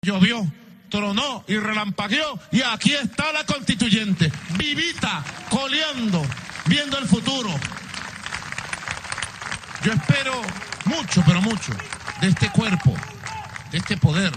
Llovió, tronó y relampagueó y aquí está la constituyente, vivita, coleando, viendo el futuro. Yo espero mucho, pero mucho, de este cuerpo, de este poder.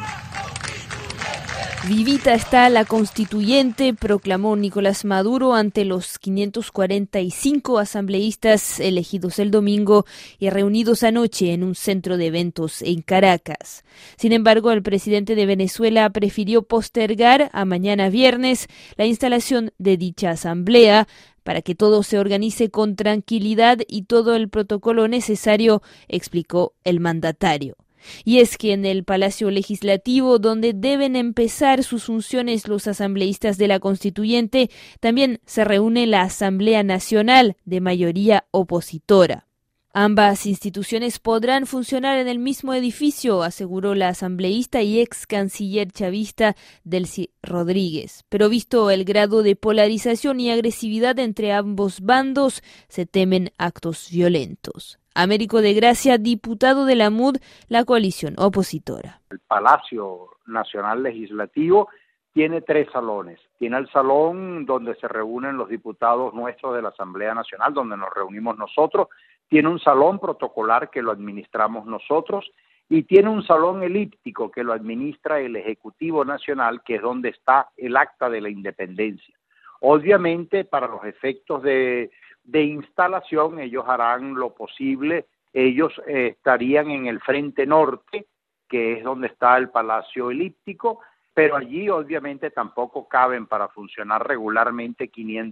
Vivita está la constituyente, proclamó Nicolás Maduro ante los 545 asambleístas elegidos el domingo y reunidos anoche en un centro de eventos en Caracas. Sin embargo, el presidente de Venezuela prefirió postergar a mañana viernes la instalación de dicha asamblea para que todo se organice con tranquilidad y todo el protocolo necesario, explicó el mandatario. Y es que en el Palacio Legislativo, donde deben empezar sus funciones los asambleístas de la Constituyente, también se reúne la Asamblea Nacional de mayoría opositora. Ambas instituciones podrán funcionar en el mismo edificio, aseguró la asambleísta y ex canciller chavista Delcy Rodríguez. Pero visto el grado de polarización y agresividad entre ambos bandos, se temen actos violentos. Américo de Gracia, diputado de la MUD, la coalición opositora. El Palacio Nacional Legislativo tiene 3 salones. Tiene el salón donde se reúnen los diputados nuestros de la Asamblea Nacional, donde nos reunimos nosotros. Tiene un salón protocolar que lo administramos nosotros y tiene un salón elíptico que lo administra el Ejecutivo Nacional, que es donde está el Acta de la Independencia. Obviamente, para los efectos de instalación, ellos harán lo posible, ellos estarían en el frente norte, que es donde está el Palacio Elíptico, pero allí obviamente tampoco caben para funcionar regularmente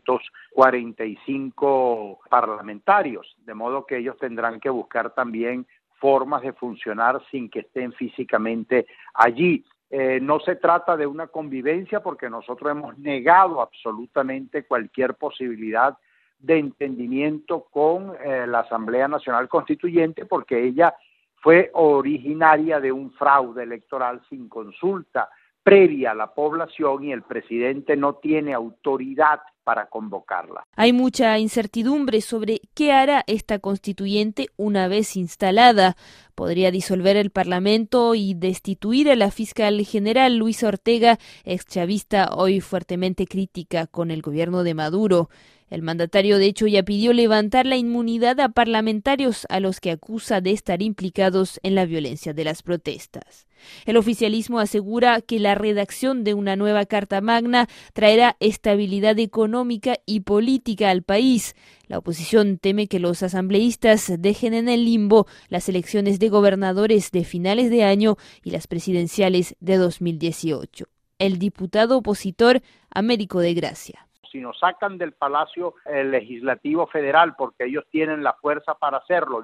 545 parlamentarios, de modo que ellos tendrán que buscar también formas de funcionar sin que estén físicamente allí. No se trata de una convivencia porque nosotros hemos negado absolutamente cualquier posibilidad de entendimiento con la Asamblea Nacional Constituyente, porque ella fue originaria de un fraude electoral sin consulta previa a la población y el presidente no tiene autoridad para convocarla. Hay mucha incertidumbre sobre qué hará esta constituyente una vez instalada. Podría disolver el Parlamento y destituir a la fiscal general Luisa Ortega, exchavista hoy fuertemente crítica con el gobierno de Maduro. El mandatario, de hecho, ya pidió levantar la inmunidad a parlamentarios a los que acusa de estar implicados en la violencia de las protestas. El oficialismo asegura que la redacción de una nueva Carta Magna traerá estabilidad económica y política al país. La oposición teme que los asambleístas dejen en el limbo las elecciones de gobernadores de finales de año y las presidenciales de 2018. El diputado opositor Américo de Gracia. Si nos sacan del Palacio Legislativo Federal, porque ellos tienen la fuerza para hacerlo,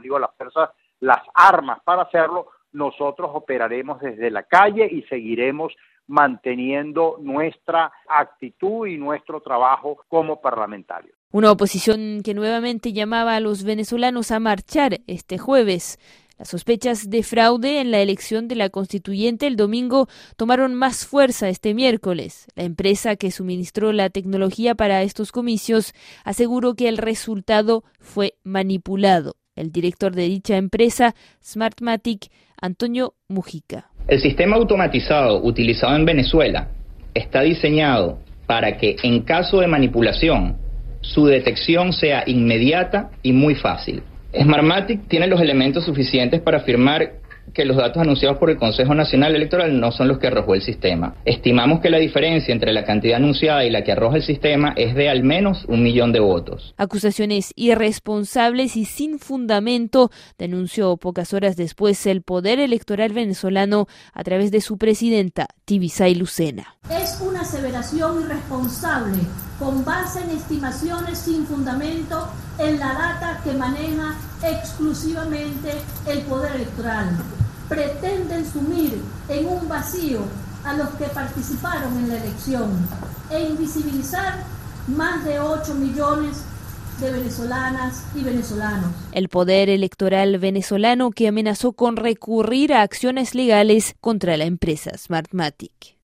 las armas para hacerlo, nosotros operaremos desde la calle y seguiremos manteniendo nuestra actitud y nuestro trabajo como parlamentarios. Una oposición que nuevamente llamaba a los venezolanos a marchar este jueves. Las sospechas de fraude en la elección de la constituyente el domingo tomaron más fuerza este miércoles. La empresa que suministró la tecnología para estos comicios aseguró que el resultado fue manipulado. El director de dicha empresa, Smartmatic, Antonio Mujica. El sistema automatizado utilizado en Venezuela está diseñado para que en caso de manipulación su detección sea inmediata y muy fácil. Smartmatic tiene los elementos suficientes para afirmar que los datos anunciados por el Consejo Nacional Electoral no son los que arrojó el sistema. Estimamos que la diferencia entre la cantidad anunciada y la que arroja el sistema es de al menos 1 millón de votos. Acusaciones irresponsables y sin fundamento, denunció pocas horas después el Poder Electoral venezolano a través de su presidenta, Tibisay Lucena. Es una aseveración irresponsable con base en estimaciones sin fundamento en la data que maneja exclusivamente el Poder Electoral. Pretenden sumir en un vacío a los que participaron en la elección e invisibilizar más de 8 millones de venezolanas y venezolanos. El Poder Electoral venezolano que amenazó con recurrir a acciones legales contra la empresa Smartmatic.